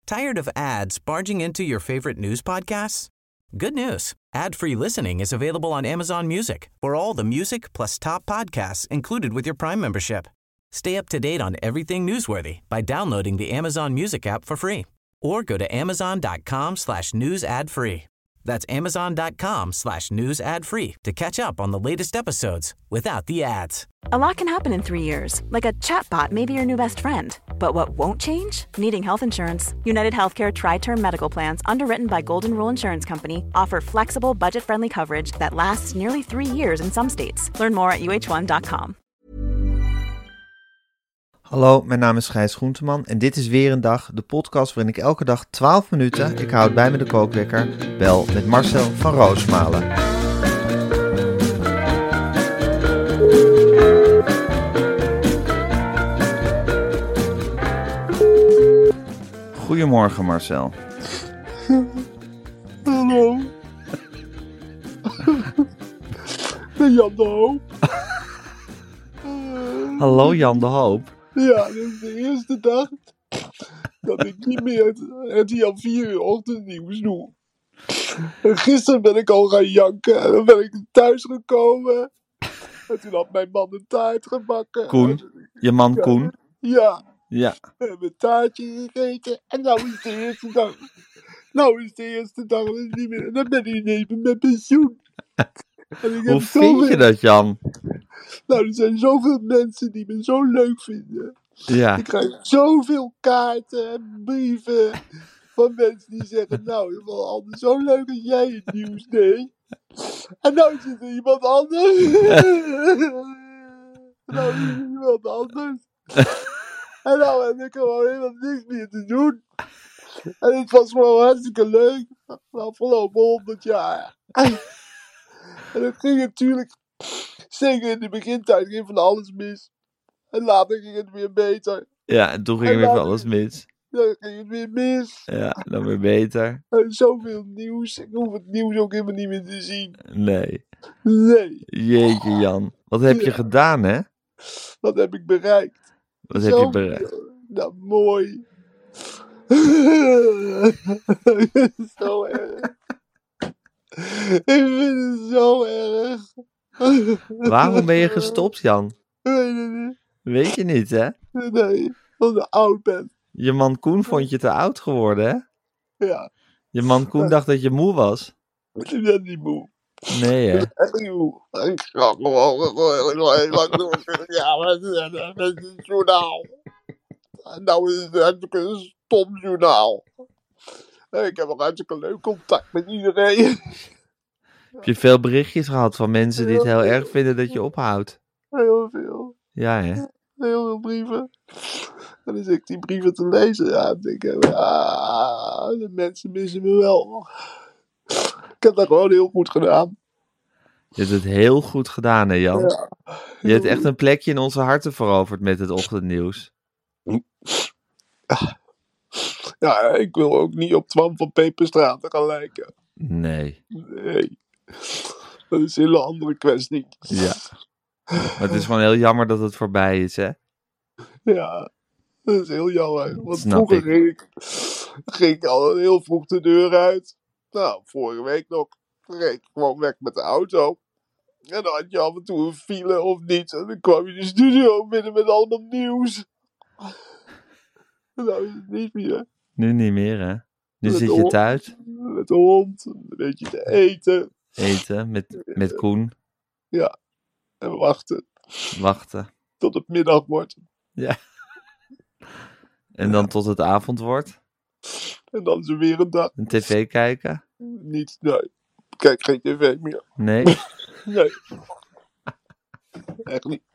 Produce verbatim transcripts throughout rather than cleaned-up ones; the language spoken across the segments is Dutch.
Tired of ads barging into your favorite news podcasts? Good news. Ad-free listening is available on Amazon Music for all the music plus top podcasts included with your Prime membership. Stay up to date on everything newsworthy by downloading the Amazon Music app for free or go to amazon.com slash news ad free. That's amazon.com slash news ad free to catch up on the latest episodes without the ads. A lot can happen in three years, like a chatbot may be your new best friend. But what won't change? Needing health insurance. United Healthcare Tri-Term Medical Plans, underwritten by Golden Rule Insurance Company, offer flexible, budget-friendly coverage that lasts nearly three years in some states. Learn more at u h one dot com. Hallo, mijn naam is Gijs Groenteman en dit is weer een dag, de podcast waarin ik elke dag twaalf minuten, ik houd bij me de kookwekker, bel met Marcel van Roosmalen. Goedemorgen Marcel. Hallo. Jan de Hoop. Hallo Jan de Hoop. Ja, dit is de eerste dag dat ik niet meer het, het Jan vier uur ochtendnieuws doe. En gisteren ben ik al gaan janken en dan ben ik thuis gekomen. En toen had mijn man een taart gebakken. Koen, je man ja, Koen. Ja. Ja. We hebben een taartje gegeten en nou is de eerste dag. Nou is de eerste dag dat ik niet meer. Dan ben ik even met pensioen. En ik Hoe heb vind zoveel... je dat, Jan? Nou, er zijn zoveel mensen die me zo leuk vinden. Ja. Ik krijg zoveel kaarten en brieven van mensen die zeggen, nou, je vond altijd zo leuk dat jij het nieuws deed. En nou zit er iemand anders. nou is er iemand anders. En nou heb ik gewoon helemaal niks meer te doen. En het was gewoon hartstikke leuk. De afgelopen honderd jaar. En dat ging natuurlijk, zeker in de begintijd, ging van alles mis. En later ging het weer beter. Ja, en toen ging En weer van later- alles mis. Dan ging het weer mis. Ja, dan weer beter. En zoveel nieuws. Ik hoef het nieuws ook helemaal niet meer te zien. Nee. Nee, Jeetje Jan. Wat heb je Ja. gedaan, hè? wat heb ik bereikt? Wat heb je bereikt? Nou, mooi. Zo erg. Ik vind het zo erg. Waarom ben je gestopt, Jan? Ik weet het niet. Weet je niet, hè? Nee, omdat ik oud ben. Je man Koen vond je te oud geworden, hè? Ja, Je man Koen dacht dat je moe was. ik ben niet moe. Nee, hè? Echt niet moe. Ik ga gewoon gewoon heel lang door. Ja, met met het journaal. En nou is het hartstikke een stom journaal. Ik heb een hartstikke leuk contact met iedereen. Heb je veel berichtjes gehad van mensen die het heel erg vinden dat je ophoudt? Heel veel. Ja, hè? Heel veel brieven. En dan zit ik die brieven te lezen. Ja, dan denk ik, ah, de mensen missen me wel. Ik heb dat gewoon heel goed gedaan. Je hebt het heel goed gedaan, hè, Jan? Ja. Je hebt echt een plekje in onze harten veroverd met het ochtendnieuws. Ja, ik wil ook niet op Twan van Peperstraat gaan lijken. Nee. Nee. Dat is een hele andere kwestie. Ja. Maar het is gewoon heel jammer dat het voorbij is, hè? Ja, dat is heel jammer. Want Snap vroeger ik. ging ik, ging ik al heel vroeg de deur uit. Nou, vorige week nog. Dan reed ik gewoon weg met de auto. En dan had je af en toe een file of niet. En dan kwam je de studio binnen met allemaal nieuws. En nou is het niet meer. Nu niet meer, hè? Nu Met zit de je hond. thuis, Met de hond, een beetje te eten. eten met, met Koen, En wachten wachten. tot het middag wordt. En dan tot het avond wordt. En dan is er weer een dag. Een tv kijken. Niet, nee. Kijk geen tv meer. Nee. Nee. Echt niet.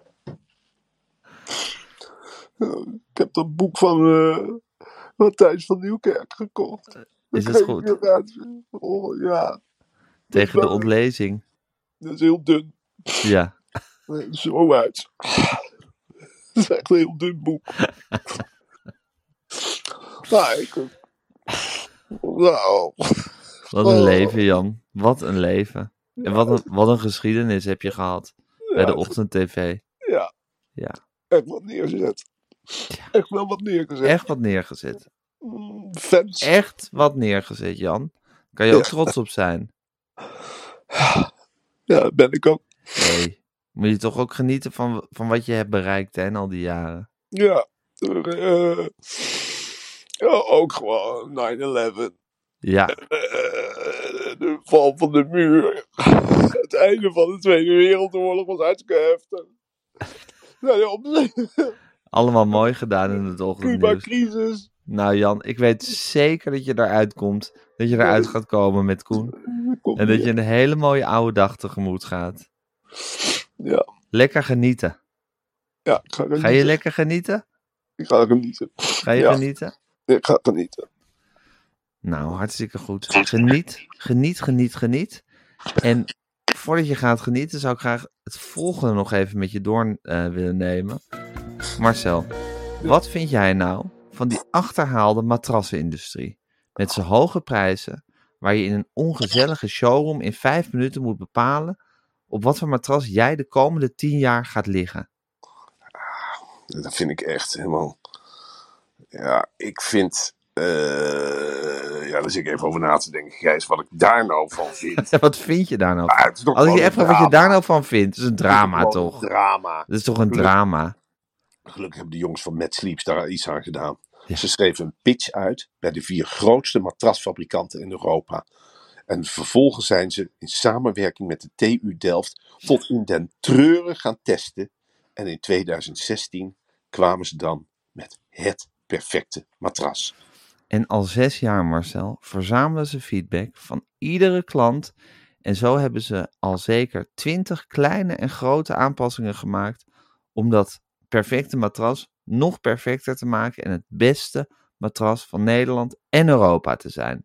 Ik heb dat boek van uh, Matthijs van Nieuwkerk gekocht. Is Dat het geef goed? ik eruit. Oh, ja, Tegen de ontlezing. dat is heel dun. Ja. Zo uit. Dat is echt een heel dun boek. Nou, ik... Nou... Wat een Oh. leven, Jan. Wat een leven. En wat een, wat een geschiedenis heb je gehad bij de ochtend-tv. Ja. Ja. Echt wat neergezet. Echt wel wat neergezet. Echt wat neergezet. Fans. echt wat neergezet, Jan. Kan je ook trots op zijn. Ja, dat ben ik ook. Nee. Moet je toch ook genieten van, van wat je hebt bereikt hè, in al die jaren. Ja. Uh, ook gewoon nine eleven. Ja. Uh, de val van de muur. Het einde van de Tweede Wereldoorlog was hartstikke heftig. Nou, Allemaal mooi gedaan in het ochtendnieuws. Cuba-crisis. Nou Jan, ik weet zeker dat je eruit komt. Dat je eruit gaat komen met Koen. En dat je een hele mooie oude dag tegemoet gaat. Ja. Lekker genieten. Ja, ik ga, ga je lekker genieten? Ik ga genieten. Ga je ja. genieten? Ik ga genieten. Nou, hartstikke goed. Geniet, geniet, geniet, geniet. En voordat je gaat genieten, zou ik graag het volgende nog even met je door uh, willen nemen. Marcel, ja. Wat vind jij nou van die achterhaalde matrassenindustrie? Met zijn hoge prijzen, waar je in een ongezellige showroom in vijf minuten moet bepalen op wat voor matras jij de komende tien jaar gaat liggen. Dat vind ik echt helemaal... Ja, ik vind... Uh... Ja, daar zit ik even over na te denken, Gijs, wat ik daar nou van vind. Wat vind je daar nou van? Ah, het is toch Als ik je even drama. wat je daar nou van vindt, het is een drama het is toch? Een drama. Het is toch een drama? Gelukkig hebben de jongens van Mad Sleeps daar iets aan gedaan. Ja. Ze schreven een pitch uit bij de vier grootste matrasfabrikanten in Europa. En vervolgens zijn ze in samenwerking met de T U Delft tot in den treuren gaan testen. En in tweeduizend zestien kwamen ze dan met het perfecte matras. En al zes jaar, Marcel, verzamelen ze feedback van iedere klant. En zo hebben ze al zeker twintig kleine en grote aanpassingen gemaakt om dat perfecte matras nog perfecter te maken en het beste matras van Nederland en Europa te zijn.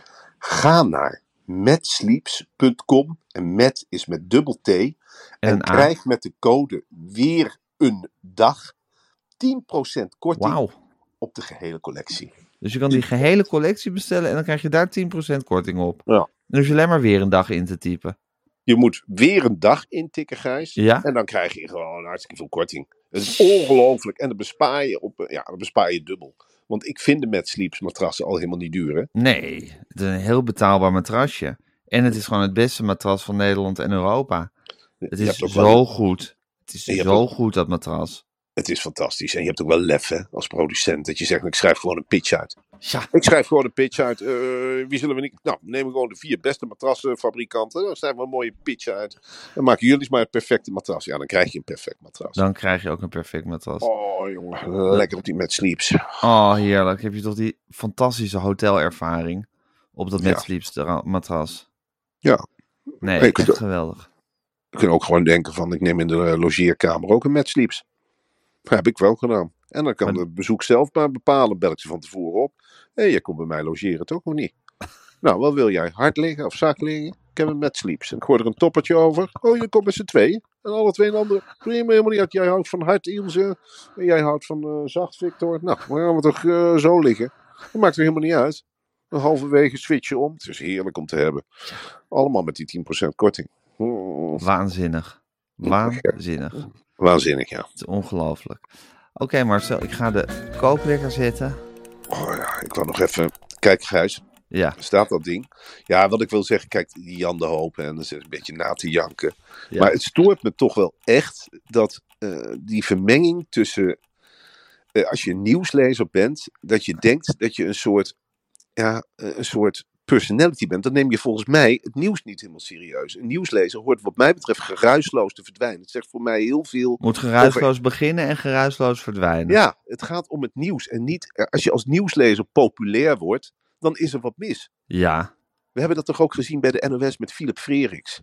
Ga naar madsleeps punt com en Met is met dubbel T en, en krijg met de code weer een dag tien procent korting Wauw. Op de gehele collectie. Dus je kan die gehele collectie bestellen en dan krijg je daar tien procent korting op. Ja. Dan hoef je alleen maar weer een dag in te typen. Je moet weer een dag intikken, Gijs. Ja? En dan krijg je gewoon hartstikke veel korting. Het is ongelooflijk. En dan bespaar je, op, ja, dan bespaar je dubbel. Want ik vind de Mad Sleeps matrassen al helemaal niet duur, hè? Nee, het is een heel betaalbaar matrasje. En het is gewoon het beste matras van Nederland en Europa. Het is zo wel... goed. Het is zo ook... goed, dat matras. Het is fantastisch. En je hebt ook wel lef, hè, als producent. Dat je zegt, ik schrijf gewoon een pitch uit. Ja. Ik schrijf gewoon een pitch uit. Uh, wie zullen we niet... Nou, nemen we gewoon de vier beste matrassenfabrikanten. Dan schrijven we een mooie pitch uit. Dan maken jullie maar het perfecte matras. Ja, dan krijg je een perfect matras. Dan krijg je ook een perfect matras. Oh, jongen. Lekker op die Mad Sleeps. Oh, heerlijk. Heb je toch die fantastische hotelervaring op dat Mad ja. Sleeps matras? Ja. Nee, hey, echt geweldig. Je kunt ook gewoon denken van, ik neem in de logeerkamer ook een Mad Sleeps. Dat heb ik wel gedaan. En dan kan maar... het bezoek zelf maar bepalen. Bel ik ze van tevoren op. Hé, hey, jij komt bij mij logeren toch of niet? Nou, wat wil jij? Hard liggen of zak liggen? Ik heb een Mad Sleeps. En ik gooi er een toppertje over. Oh, je komt met z'n tweeën. En alle twee een andere. Prima, helemaal niet uit. Jij houdt van hard, Ilse. En jij houdt van uh, zacht, Victor. Nou, dan gaan we toch uh, zo liggen. Dat maakt er helemaal niet uit. Een halverwege switchen om. Het is heerlijk om te hebben. Allemaal met die tien procent korting. Oh. Waanzinnig. Waanzinnig. Waanzinnig, ja. Het is ongelooflijk. Oké, okay, Marcel, ik ga de kookwekker zetten. Oh ja, ik wou nog even... Kijk, Gijs. Ja. Staat dat ding? Ja, wat ik wil zeggen, kijk, die Jan de Hoop, en dat is een beetje na te janken. Ja. Maar het stoort me toch wel echt dat uh, die vermenging tussen... Uh, als je een nieuwslezer bent, dat je denkt dat je een soort... Ja, een soort... personality bent, dan neem je volgens mij het nieuws niet helemaal serieus. Een nieuwslezer hoort wat mij betreft geruisloos te verdwijnen. Het zegt voor mij heel veel... Moet geruisloos over... beginnen en geruisloos verdwijnen. Ja, het gaat om het nieuws. En niet, als je als nieuwslezer populair wordt, dan is er wat mis. Ja. We hebben dat toch ook gezien bij de N O S met Philip Freriks.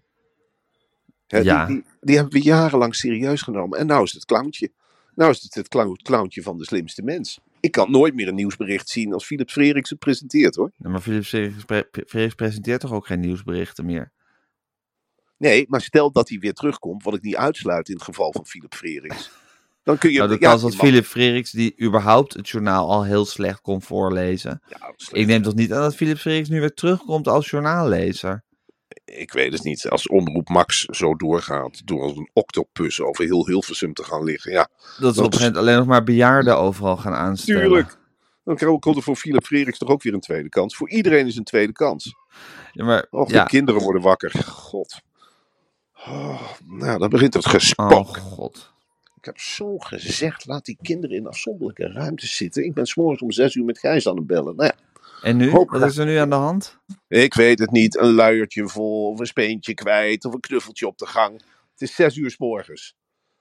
He, ja. Die, die, die hebben we jarenlang serieus genomen. En nou is het het clowntje. Nou is het het clowntje van de slimste mens. Ik kan nooit meer een nieuwsbericht zien als Philip Freriks het presenteert, hoor. Ja, maar Philip Freriks, pre- Freriks presenteert toch ook geen nieuwsberichten meer? Nee, maar stel dat hij weer terugkomt, wat ik niet uitsluit in het geval van Philip Freriks. Dan kun je... Nou, de kans ja, dat mag... Philip Freriks, die überhaupt het journaal al heel slecht kon voorlezen. Ja, ik neem toch niet aan dat Philip Freriks nu weer terugkomt als journaallezer? Ik weet het niet. Als Omroep Max zo doorgaat, door als een octopus over heel Hilversum te gaan liggen. Ja, dat ze op een gegeven moment alleen nog maar bejaarden overal gaan aanstellen. Tuurlijk. Dan komt er voor Philip Frerichs toch ook weer een tweede kans. Voor iedereen is een tweede kans. Ja, maar, Och, ja. de kinderen worden wakker. God. Oh, nou, dan begint het Oh, gespook. god. Ik heb zo gezegd, laat die kinderen in afzonderlijke ruimtes zitten. Ik ben 's morgens om zes uur met Gijs aan het bellen. Nou ja, En nu? Hoop- Wat is er nu aan de hand? ik weet het niet. Een luiertje vol, of een speentje kwijt, of een knuffeltje op de gang. Het is zes uur 's morgens.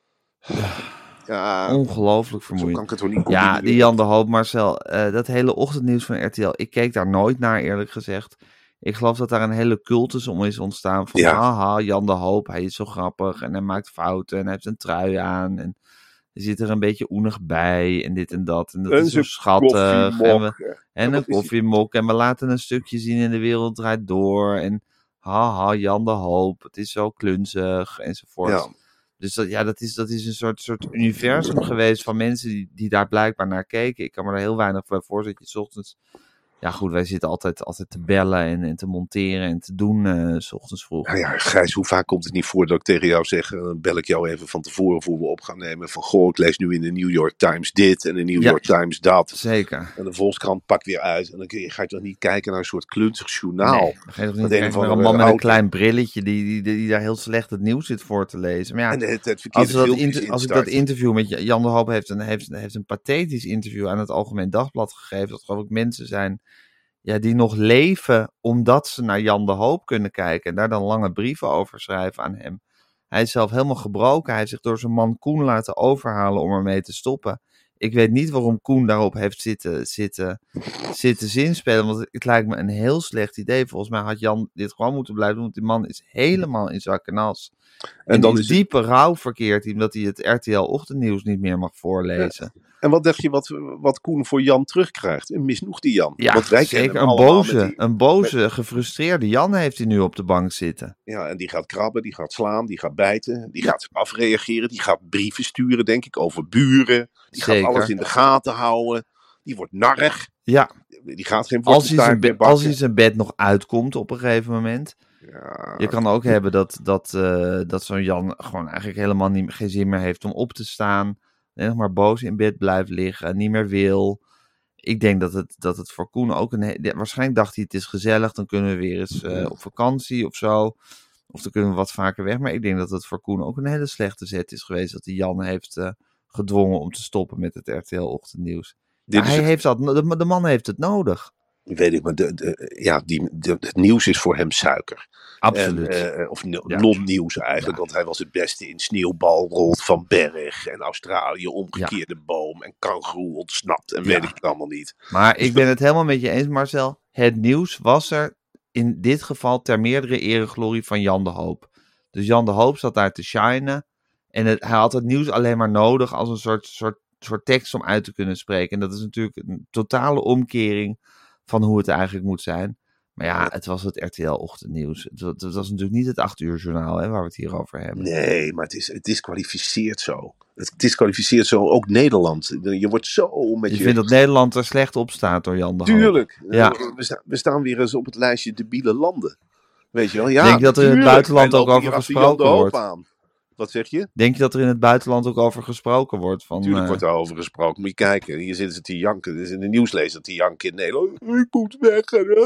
Ja, Ongelooflijk zo vermoeiend. kan ik het toch niet Ja, combineren. die Jan de Hoop, Marcel, eh, dat hele ochtendnieuws van R T L, ik keek daar nooit naar, eerlijk gezegd. Ik geloof dat daar een hele cultus om is ontstaan van, Ja. haha, Jan de Hoop, hij is zo grappig en hij maakt fouten en hij heeft een trui aan en hij zit er een beetje oenig bij en dit en dat. En dat En is zo zijn schattig. En, we, koffiemok. en En een wat is die- koffiemok en we laten een stukje zien in de wereld draait door en haha, Jan de Hoop, het is zo klunzig enzovoort. Ja. Dus dat, ja, dat is, dat is een soort, soort universum geweest van mensen die, die daar blijkbaar naar keken. Ik kan me er heel weinig bij voorstellen dat je 's ochtends... Ja goed, wij zitten altijd, altijd te bellen en, en te monteren en te doen eh 's ochtends vroeg. Nou ja, Gijs, hoe vaak komt het niet voor dat ik tegen jou zeg, eh, dan bel ik jou even van tevoren voor we op gaan nemen. Van goh, ik lees nu in de New York Times dit en de New Ja. York Times dat. Zeker. En de Volkskrant pakt weer uit. En dan kun je, ga je toch niet kijken naar een soort klunzig journaal. Nee, dan ga je toch niet Dat een kijken of naar een andere man met een auto. klein brilletje die, die, die, die daar heel slecht het nieuws zit voor te lezen. Maar ja, En de, het, het als, verkeerde we dat filmpjes inter- als ik dat instarten. interview met Jan de Hoop heeft een, heeft, heeft een pathetisch interview aan het Algemeen Dagblad gegeven. Dat geloof ik mensen zijn ja, die nog leven omdat ze naar Jan de Hoop kunnen kijken. En daar dan lange brieven over schrijven aan hem. Hij is zelf helemaal gebroken. Hij heeft zich door zijn man Koen laten overhalen om ermee te stoppen. Ik weet niet waarom Koen daarop heeft zitten, zitten, zitten zinspelen. Want het lijkt me een heel slecht idee. Volgens mij had Jan dit gewoon moeten blijven doen. Want die man is helemaal in zak en as. En, En dan in is het- diepe rouw verkeert hij omdat hij het R T L-ochtendnieuws niet meer mag voorlezen. En wat dacht je wat, wat Koen voor Jan terugkrijgt? Een misnoegde Jan. Ja, Want wij kennen zeker. hem Een allemaal boze, met die- een boze, gefrustreerde Jan heeft hij nu op de bank zitten. Ja, en die gaat krabben, die gaat slaan, die gaat bijten, die gaat afreageren, die gaat brieven sturen, denk ik, over buren. Die Zeker. gaat alles in de gaten houden. Die wordt narrig. Ja, Die gaat geen als hij, wortelstaart zijn meer be- als bakken. hij zijn bed nog uitkomt op een gegeven moment. Ja, Je kan ook hebben dat, dat, eh, dat zo'n Jan gewoon eigenlijk helemaal niet, geen zin meer heeft om op te staan. Alleen nog maar boos in bed blijft liggen, niet meer wil. Ik denk dat het, dat het voor Koen ook een... he- ja, waarschijnlijk dacht hij, het is gezellig, dan kunnen we weer eens eh, op vakantie of zo. Of dan kunnen we wat vaker weg. Maar ik denk dat het voor Koen ook een hele slechte zet is geweest. Dat hij Jan heeft eh, gedwongen om te stoppen met het R T L-ochtendnieuws. dit Ja, is hij het- heeft dat, de, de man heeft het nodig. weet ik, maar de, de, ja, die, de, het nieuws is voor hem suiker. Absoluut. En, eh, of no- Ja. non-nieuws eigenlijk, Ja. want hij was het beste in Sneeuwbal rolt van Berg en Australië omgekeerde boom en kangoeroe ontsnapt en Ja. weet ik het allemaal niet. Maar ik ben het helemaal met je eens, Marcel. Het nieuws was er in dit geval ter meerdere ereglorie van Jan de Hoop. Dus Jan de Hoop zat daar te shinen. En het, hij had het nieuws alleen maar nodig als een soort, soort, soort tekst om uit te kunnen spreken. En dat is natuurlijk een totale omkering van hoe het eigenlijk moet zijn. Maar ja, het was het R T L-ochtendnieuws. Het, wa- het was natuurlijk niet het acht uur journaal hè, waar we het hier over hebben. Nee, maar het, is, het disqualificeert zo. Het disqualificeert zo ook Nederland. Je wordt zo met Je je... vindt dat Nederland er slecht op staat door Jan de Hoop. Tuurlijk. Ja. We, staan, we staan weer eens op het lijstje debiele landen. Weet je wel? Ja, Denk je dat er in het tuurlijk. buitenland Wij ook lopen over hier achter Jan de gesproken Hoop wordt? aan. Wat zeg je? Denk je dat er in het buitenland ook over gesproken wordt? Van, Natuurlijk eh, wordt daarover gesproken. Moet je kijken. Hier zitten ze te janken. Dit is in de nieuwslezer te janken in Nederland. Ik moet weg.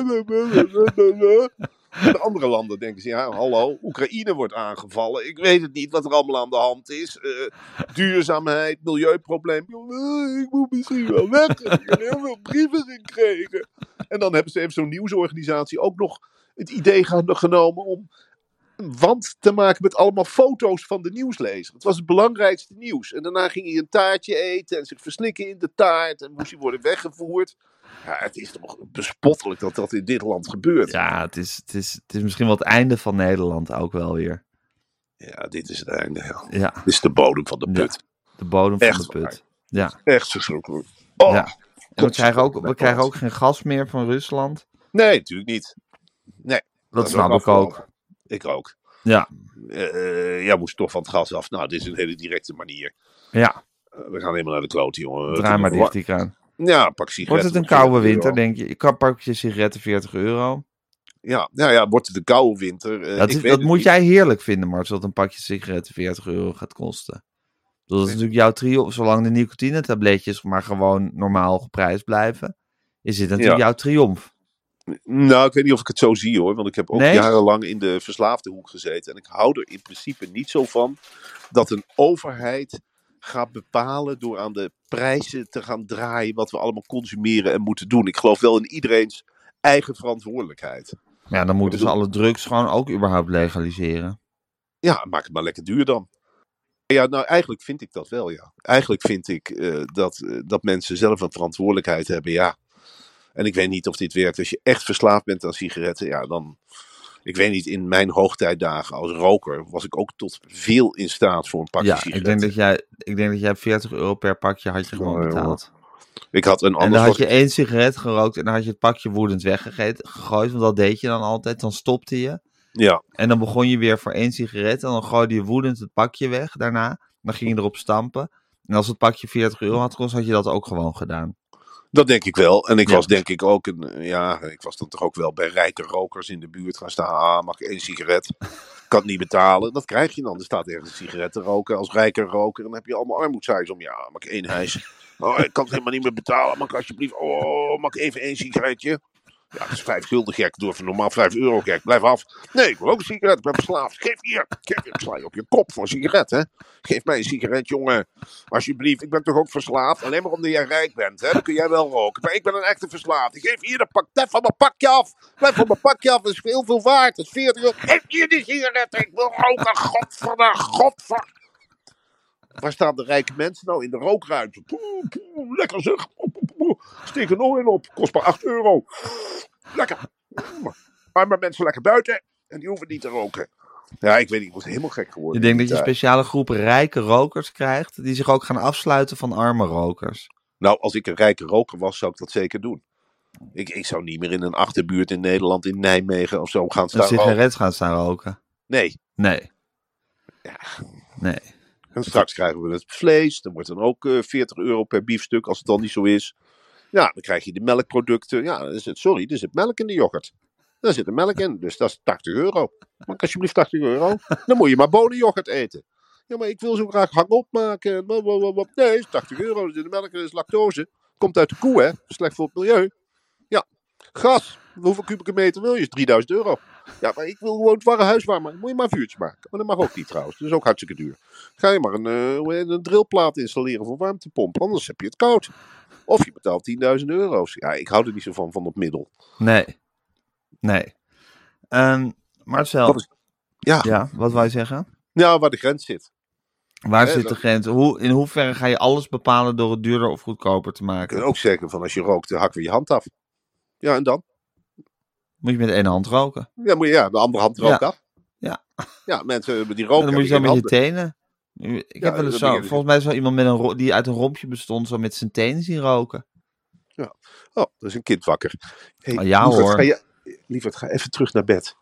In de andere landen denken ze, ja, hallo, Oekraïne wordt aangevallen. Ik weet het niet wat er allemaal aan de hand is. Eh, duurzaamheid, milieuprobleem. Eh, ik moet misschien wel weg. Ik heb heel veel brieven gekregen. En dan hebben ze even zo'n nieuwsorganisatie ook nog het idee gaan- genomen om een wand te maken met allemaal foto's van de nieuwslezer. Het was het belangrijkste nieuws. En daarna ging hij een taartje eten en zich verslikken in de taart. En moest hij worden weggevoerd. Ja, het is toch bespottelijk dat dat in dit land gebeurt. Ja, het is, het, is, het is misschien wel het einde van Nederland ook wel weer. Ja, dit is het einde. Ja. Ja, Dit is de bodem van de put. de bodem van Echt de put. waar. Ja, Echt verschrikkelijk. Oh, ja. En we krijgen, ook, we bij krijgen plaats. ook geen gas meer van Rusland. Nee, natuurlijk niet. Nee, Dat is snap ook ik ook. afgelopen. Ik ook. Ja, Eh ja, moest toch van het gas af. Nou, dit is een hele directe manier. ja. Eh, we gaan helemaal naar de kloot, jongen. Draai maar dicht die kraan. Ja, pak sigaretten. Wordt het een voor koude veertig winter, euro. denk je? Ik kan pak je sigaretten veertig euro. Ja, nou ja, wordt het een koude winter? Eh, Dat, ik is, weet dat het moet niet. jij heerlijk vinden, Mart, dat een pakje sigaretten veertig euro gaat kosten. Dat is natuurlijk jouw triomf. Zolang de nicotinetabletjes maar gewoon normaal geprijsd blijven, is dit natuurlijk Ja. jouw triomf. Nou, ik weet niet of ik het zo zie hoor. Want ik heb ook Nee? jarenlang in de verslaafde hoek gezeten. En ik hou er in principe niet zo van dat een overheid gaat bepalen door aan de prijzen te gaan draaien wat we allemaal consumeren en moeten doen. Ik geloof wel in iedereen's eigen verantwoordelijkheid. Maar ja, dan moeten ze bedoel- alle drugs gewoon ook überhaupt legaliseren. Ja, maak het maar lekker duur dan. Ja, nou eigenlijk vind ik dat wel, ja. Eigenlijk vind ik eh, dat, eh, dat mensen zelf een verantwoordelijkheid hebben, ja. En ik weet niet of dit werkt. Als je echt verslaafd bent aan sigaretten, ja, dan... Ik weet niet, in mijn hoogtijdagen als roker was ik ook tot veel in staat voor een pakje Ja, sigaretten. ik denk, dat jij, ik denk dat jij veertig euro per pakje had je gewoon Oh, betaald. Ik had een En ander dan had soort- je één sigaret gerookt en dan had je het pakje woedend weggegooid. Gegooid, want dat deed je dan altijd. Dan stopte je. Ja, En dan begon je weer voor één sigaret. En dan gooide je woedend het pakje weg daarna. Dan ging je erop stampen. En als het pakje veertig euro had gekost, had je dat ook gewoon gedaan. dat denk ik wel. En ik Ja. was denk ik ook een... Ja, ik was dan toch ook wel bij rijke rokers in de buurt gaan staan. Ah, mag ik één sigaret? Ik kan het niet betalen. Dat krijg je dan. Er staat ergens een sigaret te roken als rijke roker. En dan heb je allemaal armoedzaaiers om. Ja, mag ik één hijs? Oh, ik kan het helemaal niet meer betalen. Mag ik alsjeblieft... Oh, mag ik even één sigaretje? Ja, dat is vijf gulden gek. Doe even normaal vijf euro gek. Blijf af. Nee, ik wil ook een sigaret. Ik ben verslaafd. Geef hier. Geef hier. Ik sla je op je kop voor een sigaret, hè. Geef mij een sigaret, jongen. Alsjeblieft. Ik ben toch ook verslaafd? Alleen maar omdat jij rijk bent, hè. Dan kun jij wel roken. Maar ik ben een echte verslaafd. Ik geef hier de pak. Blijf van mijn pakje af. Blijf van mijn pakje af. Dat is heel veel waard. Dat is veertig euro. Geef hier die sigaretten. Ik wil roken. Godverdamme. Godver... Waar staan de rijke mensen nou in de rookruimte? Poeh, poeh, lekker zeg. Poeh, poeh, poeh. Steek er nog in op. Kost maar acht euro. Lekker. Arme mensen lekker buiten. En die hoeven niet te roken. Ja, ik weet niet. Ik word helemaal gek geworden. Ik denk dat je Ja. speciale groepen rijke rokers krijgt. Die zich ook gaan afsluiten van arme rokers. Nou, als ik een rijke roker was, zou ik dat zeker doen. Ik, ik zou niet meer in een achterbuurt in Nederland, in Nijmegen of zo gaan Een staan roken. sigaret gaan staan roken. Nee. Nee. Nee. En straks krijgen we het vlees. Dat wordt dan ook uh, veertig euro per biefstuk, als het dan niet zo is. Ja, dan krijg je de melkproducten. Ja, dan is het, sorry, er zit melk in de yoghurt. Daar zit er melk in, dus dat is tachtig euro. Mag ik alsjeblieft tachtig euro? Dan moet je maar bonenyoghurt eten. Ja, maar ik wil zo graag hang-op maken. Nee, dat is tachtig euro. Er zit melk in, dat is lactose. Komt uit de koe, hè? Slecht voor het milieu. Ja, gas. Hoeveel kubieke meter wil je? Is drieduizend euro. Ja, maar ik wil gewoon het warme huis warm maken. Moet je maar een vuurtje maken. Maar dat mag ook niet trouwens. Dat is ook hartstikke duur. Ga je maar een, uh, hoe heet het, een drillplaat installeren voor warmtepomp. Anders heb je het koud. Of je betaalt tienduizend euro's. Ja, ik hou er niet zo van, van dat middel. Nee. Nee. Um, Marcel. Wat is- Ja, Ja, wat wou je zeggen? nou, waar de grens zit. Waar Hè, zit dat- de grens? Hoe, in hoeverre ga je alles bepalen door het duurder of goedkoper te Je maken? kunt ook zeggen van als je rookt, dan hakken we je hand af. Ja, en dan? Moet je met één hand roken? Ja, moet je ja, de andere hand er ook Ja. af. Ja. Ja, mensen die En roken. dan moet je zo hebben met je geen handen. tenen. Ik Ja, heb wel eens dat zo, begin ik. volgens mij is wel iemand met een ro- die uit een rompje bestond, zo met zijn tenen zien roken. Oh, dat is een kind wakker. Hey, Oh, ja, lieverd, hoor. Ga je, lieverd, ga even terug naar bed.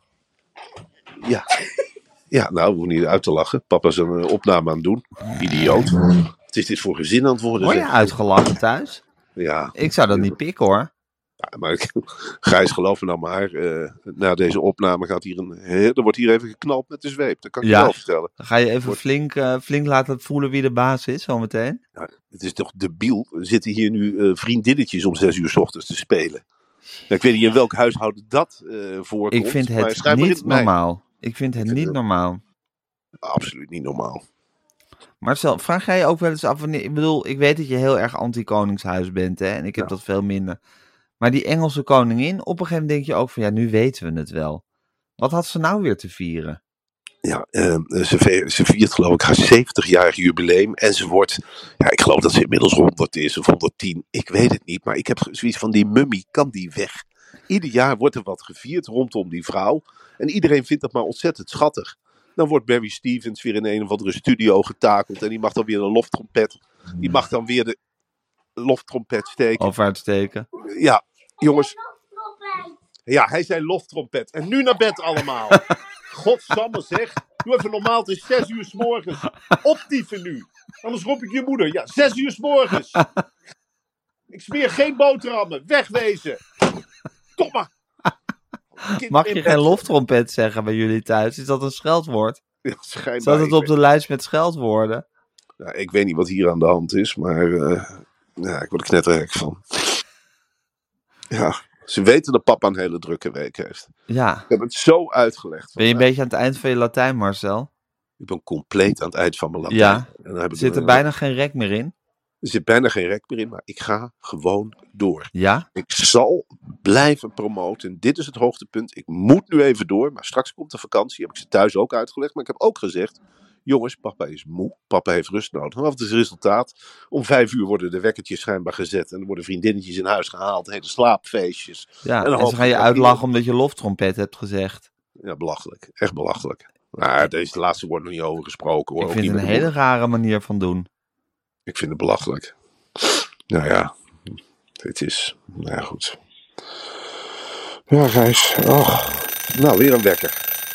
Ja. Ja, nou, we hoeven niet uit te lachen. Papa is een eh, opname aan het doen. Idioot. Wat is dit voor gezin aan het worden? Word je zeg? uitgelachen thuis? Ja, Ik zou dat niet pikken hoor. ja, maar ik- Gijs, geloof me nou maar. eh, na deze opname gaat hier een... he- er wordt hier even geknald met de zweep. Dat kan ik Ja. je wel vertellen. Dan ga je even Wordt- flink, eh, flink laten voelen wie de baas is, zometeen. Ja, het is toch debiel. Er zitten hier nu eh, vriendinnetjes om zes uur 's ochtends te spelen. Nou, ik weet niet in welk huishouden dat eh voorkomt. Ik vind maar het schijnbaar in niet het mijne. normaal. Ik vind het Ik vind niet het- normaal. Absoluut niet normaal. Marcel, vraag jij je ook wel eens af wanneer... Ik bedoel, ik weet dat je heel erg anti-koningshuis bent, hè. En ik heb Ja. dat veel minder. Maar die Engelse koningin, op een gegeven moment denk je ook van... Ja, nu weten we het wel. Wat had ze nou weer te vieren? Ja, eh, ze, ve- ze viert geloof ik haar zeventigjarig jubileum. En ze wordt, ja, ik geloof dat ze inmiddels honderd is of honderdtien. Ik weet het niet, maar ik heb zoiets van die mummie, kan die weg? Ieder jaar wordt er wat gevierd rondom die vrouw. En iedereen vindt dat maar ontzettend schattig. Dan wordt Barry Stevens weer in een of andere studio getakeld. En die mag dan weer een loftrompet. Die mag dan weer de loftrompet steken. Of uitsteken? Ja, jongens. Ja, hij zei loftrompet. En nu naar bed allemaal. Godsamme zeg. Doe even normaal, het is zes uur 's morgens. Optieven nu. Anders roep ik je moeder. Ja, zes uur 's morgens. Ik smeer geen boterhammen. Wegwezen. Toch maar. Kind Mag in je bed. geen loftrompet zeggen bij jullie thuis? Is dat een scheldwoord? Ja, schijnbaar. Staat het Ik op weet- de lijst met scheldwoorden? Ja, ik weet niet wat hier aan de hand is, maar uh, ja, ik word er knettergek van. Ja, ze weten dat papa een hele drukke week heeft. Ja. Ik heb het zo uitgelegd. Ben je een beetje aan het eind van je Latijn, Marcel? Ik ben compleet aan het eind van mijn Latijn. Ja, en dan heb ik zit er een, bijna geen rek meer in? Er zit bijna geen rek meer in, maar ik ga gewoon door. Ja? Ik zal blijven promoten. Dit is het hoogtepunt. Ik moet nu even door, maar straks komt de vakantie. Heb ik ze thuis ook uitgelegd. Maar ik heb ook gezegd, jongens, papa is moe. Papa heeft rust nodig. En wat is het resultaat? Om vijf uur worden de wekkertjes schijnbaar gezet. En er worden vriendinnetjes in huis gehaald. Hele slaapfeestjes. Ja, en, en dan ze gaan je uitlachen omdat je loftrompet hebt gezegd. Ja, belachelijk. Echt belachelijk. Maar deze laatste wordt nog niet over gesproken. Hoor. Ik vind het een hele rare manier van doen. Ik vind het belachelijk. Nou ja, het is... Nou ja, goed. Ja, Gijs. Oh. Nou, weer een wekker.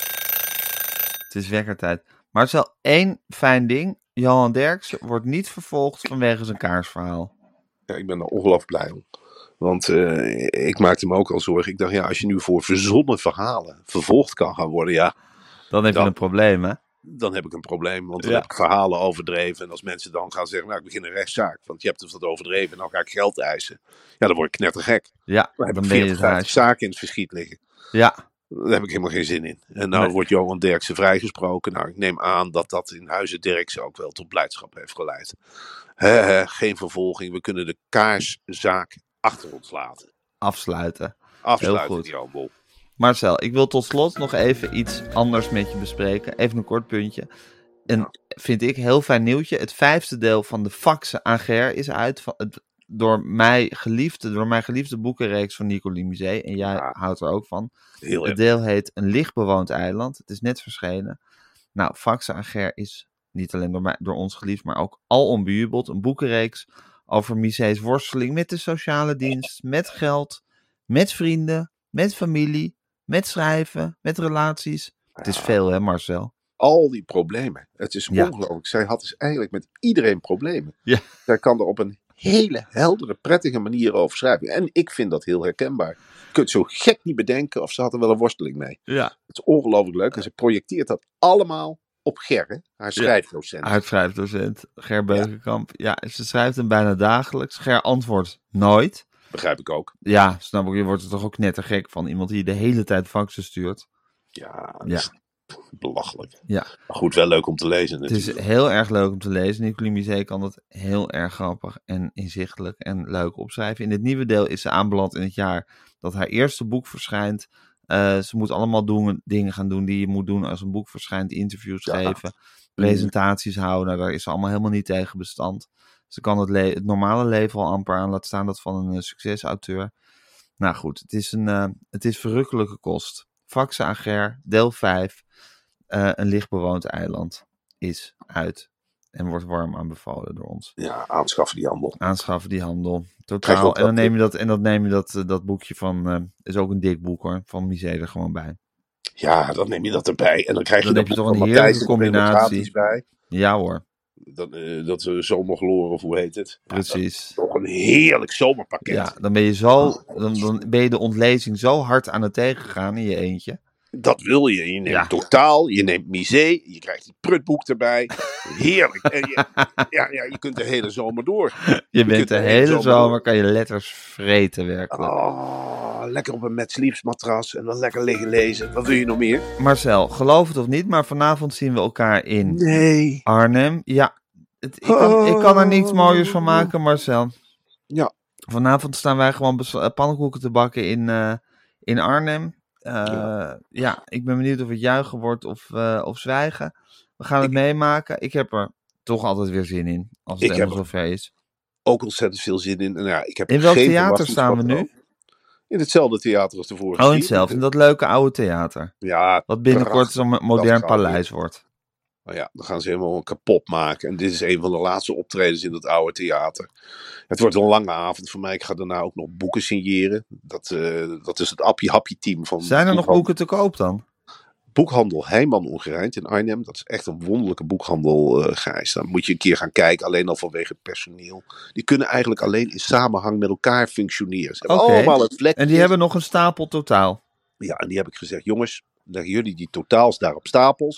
Het is wekkertijd. Marcel, één fijn ding. Johan Derksen wordt niet vervolgd vanwege zijn kaarsverhaal. Ja, ik ben er ongelooflijk blij om. Want uh, ik maakte me ook al zorgen. Ik dacht, ja, als je nu voor verzonnen verhalen vervolgd kan gaan worden, ja... Dan heb je dan, een probleem, hè? Dan heb ik een probleem, want dan ja. heb ik verhalen overdreven. En als mensen dan gaan zeggen, nou, ik begin een rechtszaak. Want je hebt het wat overdreven en dan ga ik geld eisen. Ja, dan word ik knettergek. Ja, dan heb dan ik ben je veertig, het vijftig zaken in het verschiet liggen. Ja. Daar heb ik helemaal geen zin in. En nou nee. wordt Johan Derksen vrijgesproken. Nou, ik neem aan dat dat in Huize Derksen ook wel tot blijdschap heeft geleid. He, he, geen vervolging. We kunnen de kaarszaak achter ons laten. Afsluiten. Afsluiten, Heel goed. die handel. Marcel, ik wil tot slot nog even iets anders met je bespreken. Even een kort puntje. Een, ja. vind ik, heel fijn nieuwtje. Het vijfde deel van de Faxe Ager is uit. Van het, door, mij geliefde, door mijn geliefde boekenreeks van Nico Limizé. En jij ja. houdt er ook van. Heel het deel heet Een lichtbewoond eiland. Het is net verschenen. Nou, Faxe Ager is niet alleen door, mij, door ons geliefd, maar ook alom bejubeld. Een boekenreeks over Misé's worsteling met de sociale dienst, met geld, met vrienden, met familie, met schrijven, met relaties. Het is veel, hè, Marcel? Al die problemen. Het is Ja. ongelooflijk. Zij had dus eigenlijk met iedereen problemen. Ja. Zij kan er op een hele heldere, prettige manier over schrijven. En ik vind dat heel herkenbaar. Je kunt zo gek niet bedenken of ze had er wel een worsteling mee. Ja. Het is ongelooflijk leuk. En ze projecteert dat allemaal op Ger, hè? Haar schrijfdocent. Haar schrijfdocent, Ger Beukenkamp. Ja. ja, ze schrijft hem bijna dagelijks. Ger antwoordt nooit. Begrijp ik ook. Ja, snap ik. Je wordt er toch ook knettergek van. Iemand die de hele tijd faxen stuurt. Ja, dat ja. is belachelijk. Ja. Maar goed, wel leuk om te lezen natuurlijk. Het is heel erg leuk om te lezen. Nico Limizé kan dat heel erg grappig en inzichtelijk en leuk opschrijven. In dit nieuwe deel is ze aanbeland in het jaar dat haar eerste boek verschijnt. Uh, ze moet allemaal doen, dingen gaan doen die je moet doen als een boek verschijnt. Interviews ja. geven, presentaties mm. houden. Nou, daar is ze allemaal helemaal niet tegen bestand. Ze kan het, le- het normale leven al amper aan, laat staan dat van een uh, succesauteur. Nou goed, het is een uh, het is verrukkelijke kost. Faxe Ager, deel vijf. Uh, een lichtbewoond eiland is uit en wordt warm aanbevolen door ons. Ja, aanschaffen die handel. Aanschaffen die handel. Totaal. En dan neem je dat, en dan neem je dat, uh, dat boekje van, uh, is ook een dik boek hoor, van Misé's er gewoon bij. Ja, dan neem je dat erbij. En dan krijg je dan dat heb je toch een heerlijke combinatie. Bij. Ja hoor. Dat, uh, dat uh, zomergloren of hoe heet het? Precies. Ja, toch een heerlijk zomerpakket. Ja, dan ben je zo, dan, dan ben je de ontlezing zo hard aan het tegengaan in je eentje. Dat wil je. Je neemt ja. Totaal, je neemt Misé, je krijgt die prutboek erbij. Heerlijk. En je, ja, ja, je kunt de hele zomer door. Je, je bent de, de hele zomer, zomer kan je letters vreten werkelijk. Oh, lekker op een Mad Sleeps matras en dan lekker liggen lezen. Wat wil je nog meer? Marcel, geloof het of niet, maar vanavond zien we elkaar in nee. Arnhem. Ja, het, ik, kan, ik kan er niets mooiers van maken, Marcel. Ja. Vanavond staan wij gewoon bes- pannenkoeken te bakken in, uh, in Arnhem. Uh, ja. ja, ik ben benieuwd of het juichen wordt of, uh, of zwijgen. We gaan het ik, meemaken. Ik heb er toch altijd weer zin in, als het helemaal zover is. Ook ontzettend veel zin in. En ja, ik heb in welk geen theater staan we nu? In hetzelfde theater als de vorige. Oh, in hetzelfde. In dat leuke oude theater. Ja. Wat binnenkort zo'n modern paleis wordt. Nou ja, dan gaan ze helemaal kapot maken. En dit is een van de laatste optredens in dat oude theater. Het wordt een lange avond voor mij. Ik ga daarna ook nog boeken signeren. Dat, uh, dat is het Appie Happie team van... Zijn er nog boeken te koop dan? Boekhandel Heijman Ongerijnd in Arnhem. Dat is echt een wonderlijke boekhandel, uh, Gijs. Dan moet je een keer gaan kijken, alleen al vanwege het personeel. Die kunnen eigenlijk alleen in samenhang met elkaar functioneren. Ze hebben okay. allemaal een vlekje. En die hebben nog een stapel totaal? Ja, en die heb ik gezegd, jongens, leggen jullie die totaals daar op stapels.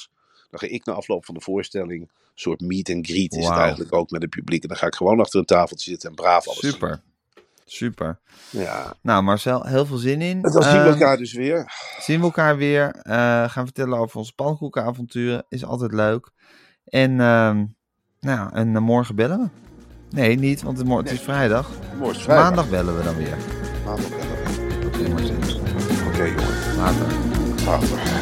Dan ga ik na afloop van de voorstelling, een soort meet and greet is Wauw. het eigenlijk ook met het publiek. En dan ga ik gewoon achter een tafeltje zitten en braaf alles zien. Super. Super. Ja. Nou, Marcel, heel veel zin in. En dan zien we Ehm, elkaar dus weer. zien we elkaar weer. Uh, gaan vertellen over onze pannenkoekenavonturen. Is altijd leuk. En ehm, nou, en uh, morgen bellen we. Nee, niet, want het, mor- het is vrijdag. Morgen is vrijdag. Maandag bellen we dan weer. Maandag bellen we. Oké, Marcel. Oké, okay, jongen. Later. Later.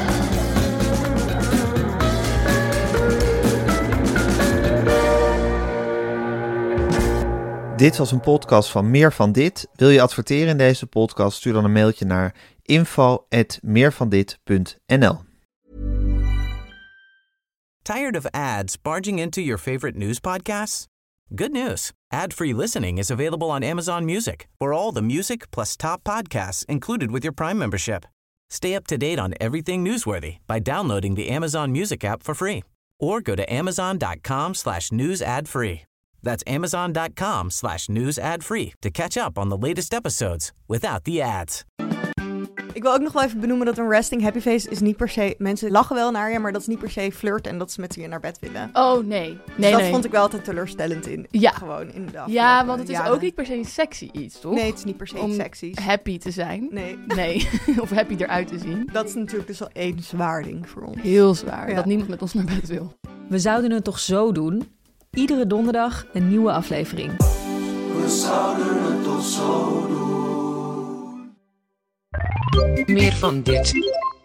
Dit was een podcast van Meer van Dit. Wil je adverteren in deze podcast? Stuur dan een mailtje naar info at meervandit punt n l. Tired of ads barging into your favorite news podcasts? Good news. Ad-free listening is available on Amazon Music for all the music plus top podcasts included with your Prime membership. Stay up to date on everything newsworthy by downloading the Amazon Music app for free or go to amazon.com slash news ad free. That's amazon.com slash news ad free to catch up on the latest episodes without the ads. Ik wil ook nog wel even benoemen dat een resting happy face is niet per se... Mensen lachen wel naar je, maar dat is niet per se flirt en dat ze met je naar bed willen. Oh, nee. Dus nee dat nee. vond ik wel altijd teleurstellend in. Ja. Gewoon in de Ja, afgelopen want het is jaren. ook niet per se sexy iets, toch? Nee, het is niet per se Om sexy. happy te zijn. Nee. Nee, of happy eruit te zien. Dat is natuurlijk dus al één zwaar ding voor ons. Heel zwaar, Ja. dat niemand met ons naar bed wil. We zouden het toch zo doen? Iedere donderdag een nieuwe aflevering. We zouden het toch zo doen. Meer van dit.